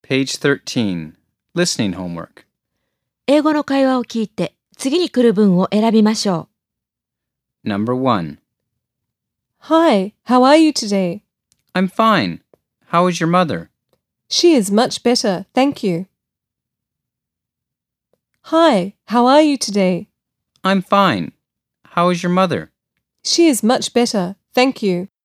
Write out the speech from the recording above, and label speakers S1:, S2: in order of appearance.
S1: Page 13. Listening homework.
S2: 英語の会話を聞いて、次に来る文を選びましょ
S1: Number 1.
S3: Hi, how are you today?
S1: I'm fine. How is your mother?
S3: She is much better, thank you. Hi, how are you today?
S1: I'm fine. How is your mother?
S3: She is much better, thank you.